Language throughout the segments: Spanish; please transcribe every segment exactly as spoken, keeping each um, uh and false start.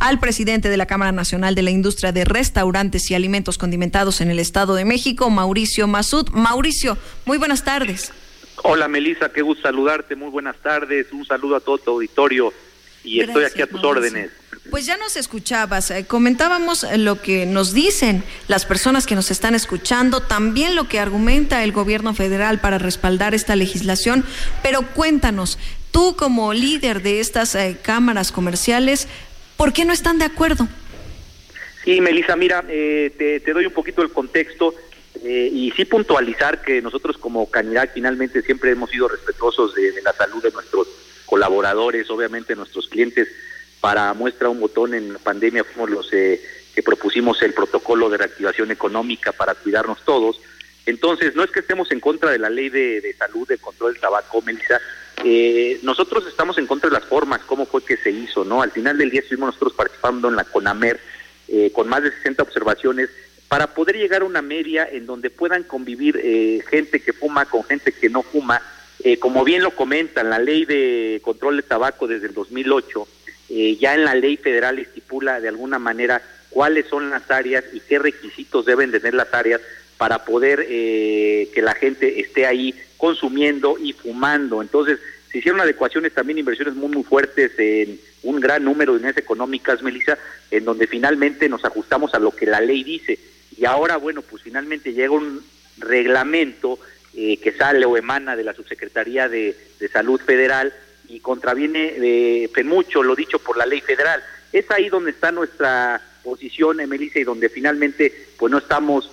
al presidente de la Cámara Nacional de la Industria de Restaurantes y Alimentos Condimentados en el Estado de México, Mauricio Masud. Mauricio, muy buenas tardes. Hola Melissa, qué gusto saludarte, muy buenas tardes, un saludo a todo tu auditorio y Gracias, estoy aquí a tus Mauricio. órdenes. Pues ya nos escuchabas, eh, comentábamos lo que nos dicen las personas que nos están escuchando, también lo que argumenta el gobierno federal para respaldar esta legislación, pero cuéntanos, tú como líder de estas eh, cámaras comerciales, ¿por qué no están de acuerdo? Sí, Melissa, mira, eh, te, te doy un poquito el contexto eh, y sí puntualizar que nosotros como Canirac finalmente siempre hemos sido respetuosos de, de la salud de nuestros colaboradores, obviamente nuestros clientes. Para muestra un botón, en la pandemia fuimos los eh, que propusimos el protocolo de reactivación económica para cuidarnos todos. Entonces, no es que estemos en contra de la ley de, de salud, de control del tabaco, Melissa. Eh, nosotros estamos en contra de las formas, cómo fue que se hizo, ¿no? Al final del día estuvimos nosotros participando en la CONAMER eh, con más de sesenta observaciones para poder llegar a una media en donde puedan convivir eh, gente que fuma con gente que no fuma. Eh, como bien lo comentan, la ley de control del tabaco desde el dos mil ocho, Eh, ya en la ley federal estipula de alguna manera cuáles son las áreas y qué requisitos deben tener las áreas para poder eh, que la gente esté ahí consumiendo y fumando. Entonces, se hicieron adecuaciones, también inversiones muy muy fuertes en un gran número de unidades económicas, Melissa, en donde finalmente nos ajustamos a lo que la ley dice. Y ahora, bueno, pues finalmente llega un reglamento eh, que sale o emana de la Subsecretaría de, de Salud Federal, y contraviene eh, mucho lo dicho por la ley federal. Es ahí donde está nuestra posición, Melissa, y donde finalmente pues no estamos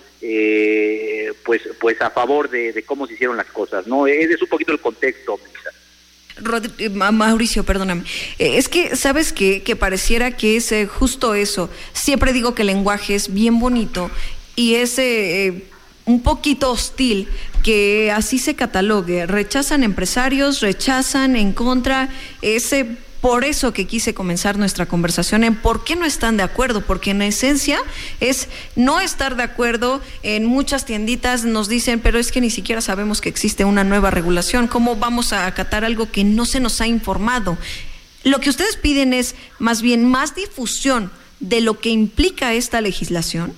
eh, pues pues a favor de, de cómo se hicieron las cosas, ¿no? Ese es un poquito el contexto, Melissa. Rod- Mauricio, perdóname. Eh, es que, ¿sabes qué? Que pareciera que es eh, justo eso. Siempre digo que el lenguaje es bien bonito y es eh, un poquito hostil que así se catalogue. Rechazan empresarios, rechazan en contra. Ese, por eso que quise comenzar nuestra conversación en por qué no están de acuerdo, porque en esencia es no estar de acuerdo. En muchas tienditas nos dicen, pero es que ni siquiera sabemos que existe una nueva regulación. ¿Cómo vamos a acatar algo que no se nos ha informado? Lo que ustedes piden es más bien más difusión de lo que implica esta legislación.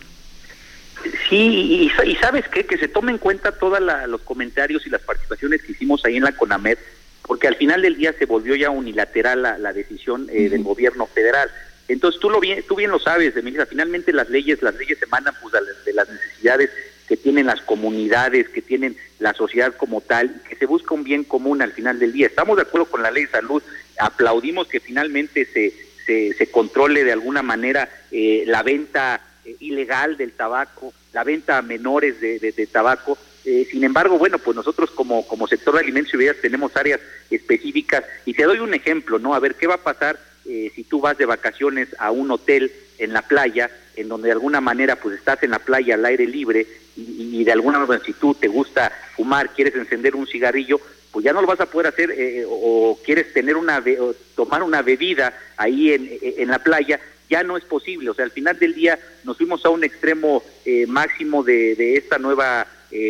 Sí, y, y ¿sabes qué? Que se tome en cuenta todos los comentarios y las participaciones que hicimos ahí en la CONAMER, porque al final del día se volvió ya unilateral la, la decisión eh, uh-huh. del gobierno federal. Entonces tú lo bien, tú bien lo sabes, Melissa, finalmente las leyes, las leyes emanan pues, de las necesidades que tienen las comunidades, que tienen la sociedad como tal, y que se busca un bien común al final del día. Estamos de acuerdo con la ley de salud, aplaudimos que finalmente se, se, se controle de alguna manera eh, la venta ilegal del tabaco, la venta a menores de, de, de tabaco. Eh, sin embargo, bueno, pues nosotros como, como sector de alimentos y bebidas tenemos áreas específicas, y te doy un ejemplo, ¿no? A ver, ¿qué va a pasar eh, si tú vas de vacaciones a un hotel en la playa, en donde de alguna manera pues estás en la playa al aire libre, y, y de alguna manera si tú te gusta fumar, quieres encender un cigarrillo, pues ya no lo vas a poder hacer, eh, o quieres tener una be- o tomar una bebida ahí en, en la playa, ya no es posible. O sea, al final del día nos fuimos a un extremo eh, máximo de, de esta nueva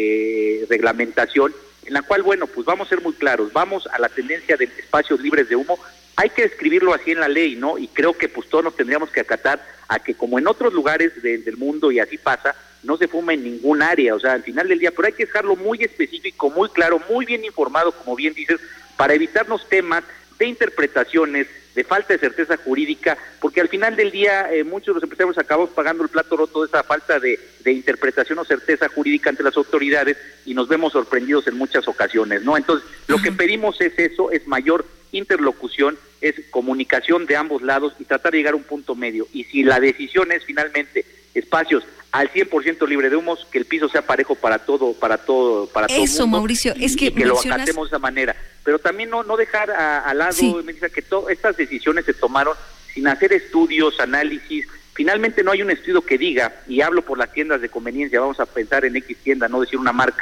eh, reglamentación, en la cual, bueno, pues vamos a ser muy claros, vamos a la tendencia de espacios libres de humo. Hay que escribirlo así en la ley, ¿no? Y creo que pues todos nos tendríamos que acatar a que, como en otros lugares de, del mundo, y así pasa, no se fuma en ningún área. O sea, al final del día, pero hay que dejarlo muy específico, muy claro, muy bien informado, como bien dices, para evitarnos temas de interpretaciones, de falta de certeza jurídica, porque al final del día eh, muchos de los empresarios acabamos pagando el plato roto de esa falta de, de interpretación o certeza jurídica ante las autoridades, y nos vemos sorprendidos en muchas ocasiones, ¿no? Entonces, lo que pedimos es eso, es mayor interlocución, es comunicación de ambos lados y tratar de llegar a un punto medio. Y si la decisión es finalmente espacios al cien por ciento libre de humos, que el piso sea parejo para todo, para todo, para todo eso, mundo, Mauricio, y, es que, y que mencionas... lo acatemos de esa manera. Pero también no no dejar a, al lado, sí. Melissa, que to, estas decisiones se tomaron sin hacer estudios, análisis. Finalmente no hay un estudio que diga, y hablo por las tiendas de conveniencia, vamos a pensar en X tienda, no decir una marca,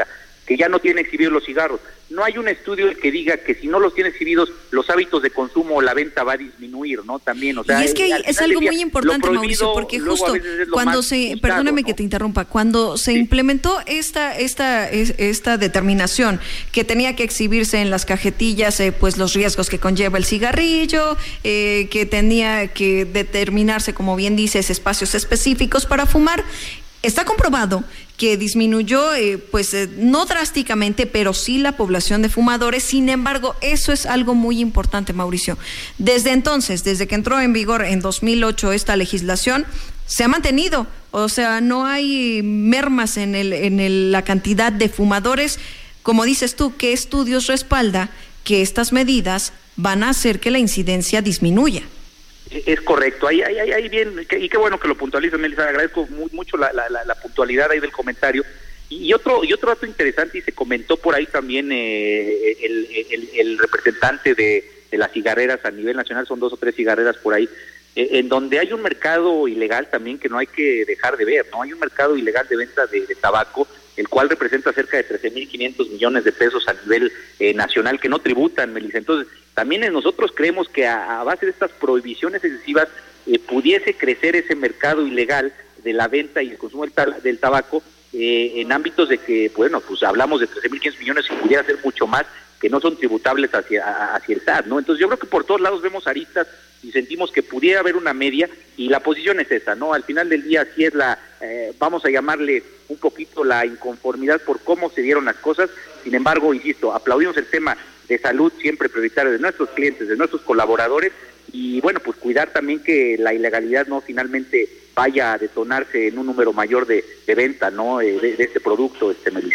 que ya no tiene exhibidos los cigarros. No hay un estudio que diga que si no los tiene exhibidos, los hábitos de consumo o la venta va a disminuir, ¿no? También, o sea... Y es que es algo muy importante, Mauricio, porque justo cuando se... Buscado, perdóname, ¿no?, que te interrumpa. Cuando se sí. implementó esta, esta, esta determinación que tenía que exhibirse en las cajetillas, eh, pues los riesgos que conlleva el cigarrillo, eh, que tenía que determinarse, como bien dices, espacios específicos para fumar, está comprobado que disminuyó, eh, pues eh, no drásticamente, pero sí la población de fumadores. Sin embargo, eso es algo muy importante, Mauricio. Desde entonces, desde que entró en vigor en dos mil ocho esta legislación, se ha mantenido, o sea, no hay mermas en el, en el, la cantidad de fumadores. Como dices tú, ¿qué estudios respalda que estas medidas van a hacer que la incidencia disminuya? Es correcto, ahí, ahí, ahí bien, y qué bueno que lo puntualizas, Melissa, agradezco muy, mucho la, la, la puntualidad ahí del comentario. Y otro y otro dato interesante, y se comentó por ahí también, eh, el, el, el representante de, de las cigarreras a nivel nacional, son dos o tres cigarreras por ahí, eh, en donde hay un mercado ilegal también que no hay que dejar de ver, ¿no? Hay un mercado ilegal de venta de, de tabaco, el cual representa cerca de trece mil quinientos millones de pesos a nivel eh, nacional que no tributan, Melissa. Entonces, también nosotros creemos que a, a base de estas prohibiciones excesivas eh, pudiese crecer ese mercado ilegal de la venta y el consumo del, tal, del tabaco eh, en ámbitos de que, bueno, pues hablamos de trece mil quinientos millones y pudiera ser mucho más que no son tributables hacia, hacia el S A T, ¿no? Entonces yo creo que por todos lados vemos aristas y sentimos que pudiera haber una media, y la posición es esa, ¿no? Al final del día sí es la, eh, vamos a llamarle un poquito la inconformidad por cómo se dieron las cosas. Sin embargo, insisto, aplaudimos el tema de salud siempre prioritario de nuestros clientes, de nuestros colaboradores, y bueno, pues cuidar también que la ilegalidad no finalmente vaya a detonarse en un número mayor de, de venta, ¿no? Eh, de, de este producto, este Melissa.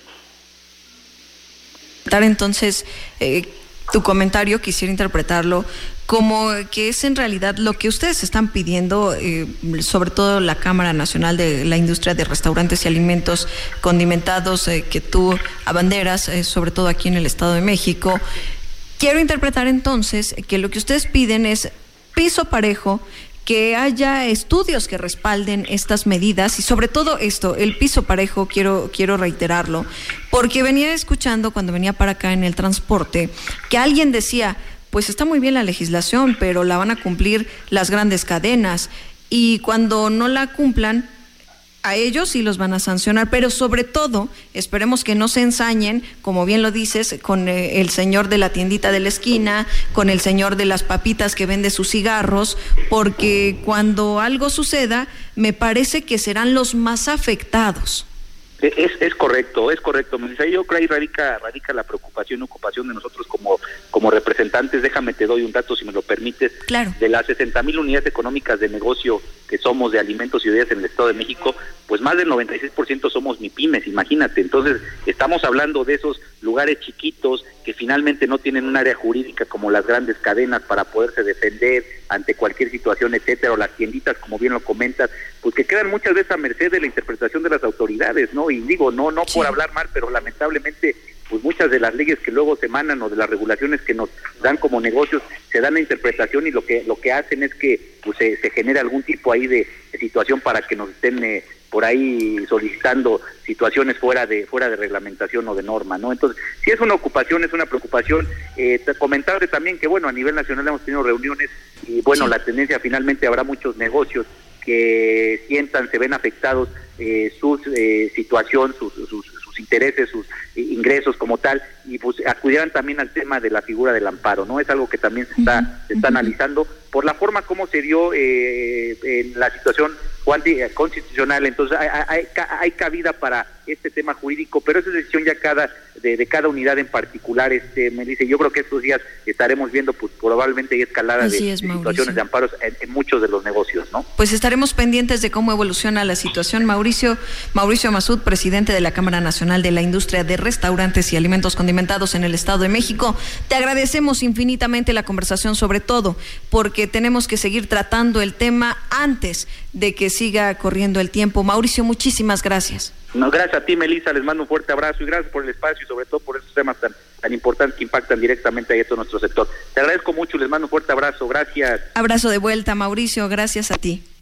Entonces, eh, tu comentario quisiera interpretarlo como que es en realidad lo que ustedes están pidiendo, eh, sobre todo la Cámara Nacional de la Industria de Restaurantes y Alimentos Condimentados, eh, que tú abanderas, eh, sobre todo aquí en el Estado de México. Quiero interpretar entonces que lo que ustedes piden es piso parejo, que haya estudios que respalden estas medidas, y sobre todo esto, el piso parejo, quiero, quiero reiterarlo, porque venía escuchando cuando venía para acá en el transporte, que alguien decía, pues está muy bien la legislación, pero la van a cumplir las grandes cadenas, y cuando no la cumplan, a ellos sí los van a sancionar, pero sobre todo, esperemos que no se ensañen, como bien lo dices, con eh, el señor de la tiendita de la esquina, con el señor de las papitas que vende sus cigarros, porque cuando algo suceda, me parece que serán los más afectados. Es, es correcto, es correcto, Melissa. Yo creo que ahí radica, radica la preocupación y ocupación de nosotros como, como representantes. Déjame, te doy un dato, si me lo permites. Claro. De las sesenta mil unidades económicas de negocio que somos de alimentos y bebidas en el Estado de México, pues más del noventa y seis por ciento somos MIPYMES, imagínate. Entonces, estamos hablando de esos lugares chiquitos que finalmente no tienen un área jurídica como las grandes cadenas para poderse defender ante cualquier situación, etcétera, o las tienditas, como bien lo comentas, pues que quedan muchas veces a merced de la interpretación de las autoridades, ¿no? Y digo, no no sí. por hablar mal, pero lamentablemente, pues muchas de las leyes que luego se emanan o de las regulaciones que nos dan como negocios se dan a interpretación, y lo que lo que hacen es que pues se, se genere algún tipo ahí de, de situación para que nos estén eh, por ahí solicitando situaciones fuera de fuera de reglamentación o de norma, ¿no? Entonces, si es una ocupación, es una preocupación. Eh, comentarle también que, bueno, a nivel nacional hemos tenido reuniones y, bueno, sí. la tendencia finalmente habrá muchos negocios que sientan, se ven afectados eh, su eh, situación, sus, sus, sus intereses, sus ingresos como tal, y pues acudieran también al tema de la figura del amparo, ¿no? Es algo que también se está, uh-huh. se está uh-huh. analizando por la forma como se dio eh, en la situación constitucional. Entonces hay, hay, hay cabida para este tema jurídico, pero esa es decisión ya cada de, de cada unidad en particular. Este, me dice, yo creo que estos días estaremos viendo pues probablemente hay escalada de, es, de situaciones de amparos en, en muchos de los negocios, ¿no? Pues estaremos pendientes de cómo evoluciona la situación. Mauricio Mauricio Masud, presidente de la Cámara Nacional de la Industria de Restaurantes y Alimentos Condimentados en el Estado de México, te agradecemos infinitamente la conversación, sobre todo porque tenemos que seguir tratando el tema antes de que siga corriendo el tiempo. Mauricio, muchísimas gracias. No, gracias a ti, Melissa, les mando un fuerte abrazo y gracias por el espacio y sobre todo por esos temas tan, tan importantes que impactan directamente a todo nuestro sector. Te agradezco mucho, les mando un fuerte abrazo, gracias. Abrazo de vuelta, Mauricio, gracias a ti.